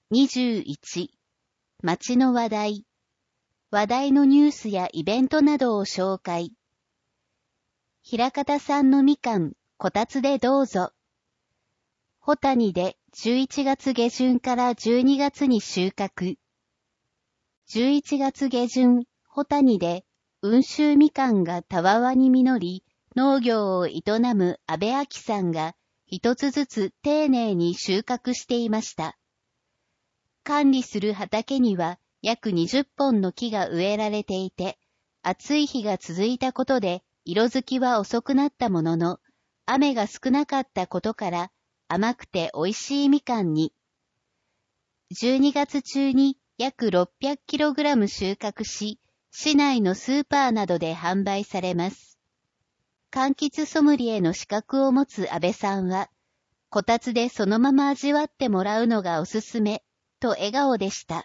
21、街の話題。話題のニュースやイベントなどを紹介。枚方産のみかん、こたつでどうぞ。保谷で11月下旬から12月に収穫。11月下旬、保谷で温州みかんがたわわに実り、農業を営む安部明さんが一つずつ丁寧に収穫していました。管理する畑には約20本の木が植えられていて、暑い日が続いたことで色づきは遅くなったものの、雨が少なかったことから甘くて美味しいみかんに。12月中に約 600kg 収穫し、市内のスーパーなどで販売されます。柑橘ソムリエの資格を持つ安倍さんは、こたつでそのまま味わってもらうのがおすすめ、と笑顔でした。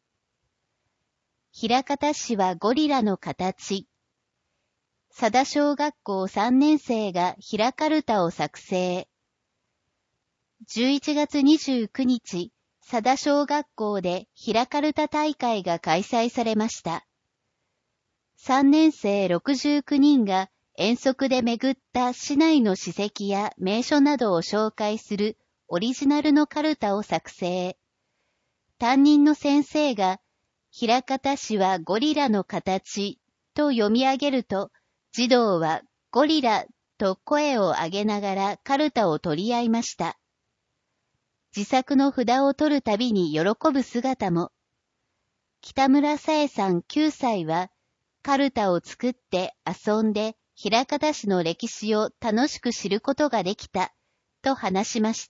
枚方市はゴリラの形。佐田小学校3年生が枚かるたを作成。11月29日、佐田小学校で枚かるた大会が開催されました。3年生69人が遠足で巡った市内の史跡や名所などを紹介するオリジナルのかるたを作成。担任の先生が、枚方市はゴリラの形と読み上げると、児童はゴリラと声を上げながらかるたを取り合いました。自作の札を取るたびに喜ぶ姿も。北村さえさん9歳は、かるたを作って遊んで枚方市の歴史を楽しく知ることができた、と話しました。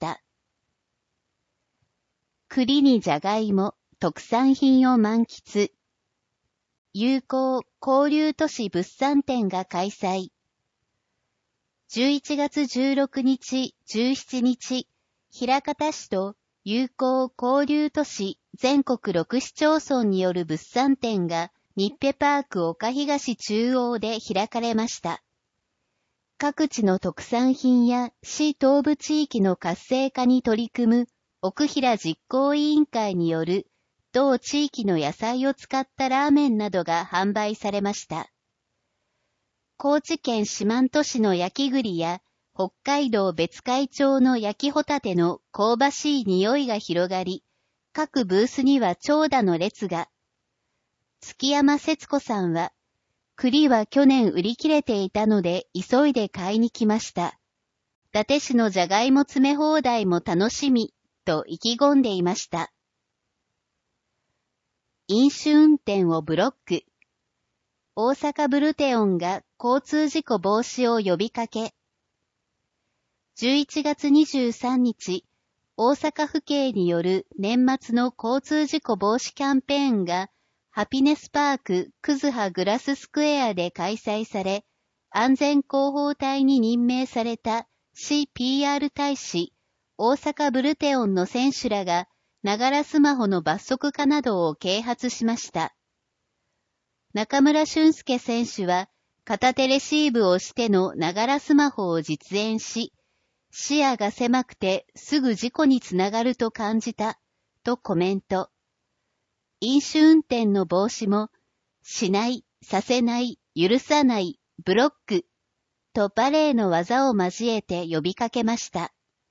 栗にじゃがいも、特産品を満喫。友好交流都市物産展が開催。11月16日、17日、枚方市と友好交流都市全国6市町村による物産展がニッペパーク岡東中央で開かれました。各地の特産品や市東部地域の活性化に取り組む奥平実行委員会による同地域の野菜を使ったラーメンなどが販売されました。高知県四万十市の焼き栗や北海道別海町の焼きホタテの香ばしい匂いが広がり、各ブースには長蛇の列が。月山節子さんは、栗は去年売り切れていたので急いで買いに来ました。伊達市のじゃがいも詰め放題も楽しみ、と意気込んでいました。飲酒運転をブロック。大阪ブルテオンが交通事故防止を呼びかけ。11月23日、大阪府警による年末の交通事故防止キャンペーンがハピネスパーククズハグラススクエアで開催され、安全広報隊に任命された CPR 大使、大阪ブルテオンの選手らがながらスマホの罰則化などを啓発しました。中村俊介選手は片手レシーブをしてのながらスマホを実演し、視野が狭くてすぐ事故につながると感じた、とコメント。飲酒運転の防止も、しない、させない、許さない、ブロック、とバレエの技を交えて呼びかけました。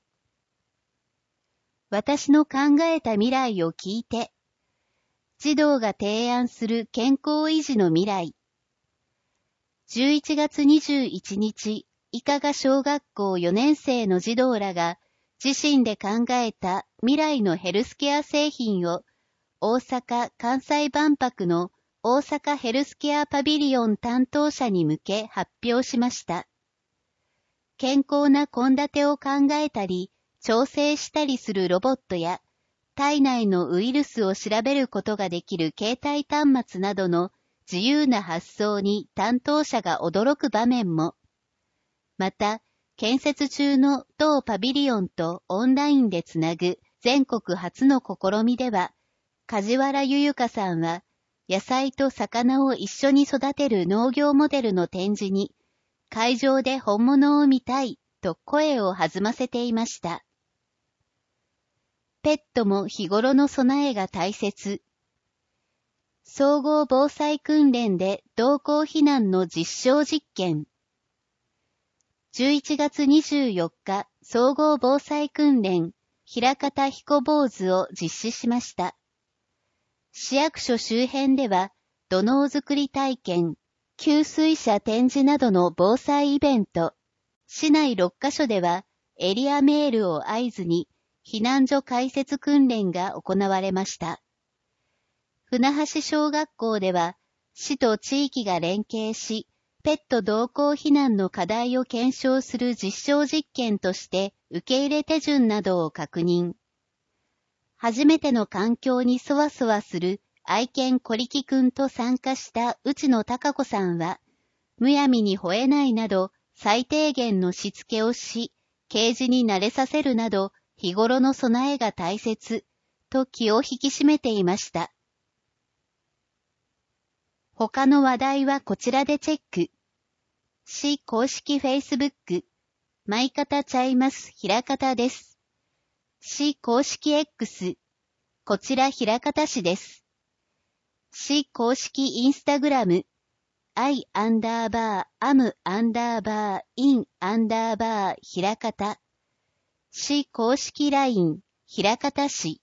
私の考えた未来を聞いて。児童が提案する健康維持の未来。11月21日、伊香賀小学校4年生の児童らが自身で考えた未来のヘルスケア製品を大阪・関西万博の大阪ヘルスケアパビリオン担当者に向け発表しました。健康な献立を考えたり、調整したりするロボットや、体内のウイルスを調べることができる携帯端末などの自由な発想に担当者が驚く場面も。また、建設中の同パビリオンとオンラインでつなぐ全国初の試みでは、梶原ゆゆかさんは、野菜と魚を一緒に育てる農業モデルの展示に、会場で本物を見たいと声を弾ませていました。 ペットも日頃の備えが大切。総合防災訓練で同行避難の実証実験。11月24日、総合防災訓練、枚方彦坊主を実施しました。市役所周辺では、土のう作り体験、給水車展示などの防災イベント、市内6カ所では、エリアメールを合図に、避難所開設訓練が行われました。船橋小学校では、市と地域が連携し、ペット同行避難の課題を検証する実証実験として受け入れ手順などを確認。初めての環境にそわそわする愛犬小力くんと参加した内野貴子さんは、むやみに吠えないなど最低限のしつけをし、ケージに慣れさせるなど日頃の備えが大切と気を引き締めていました。他の話題はこちらでチェック。市公式 Facebook、舞方ちゃいます枚方です。市公式 X、こちら枚方市です。市公式 Instagram、I_am_in_枚方。市公式 LINE、枚方市。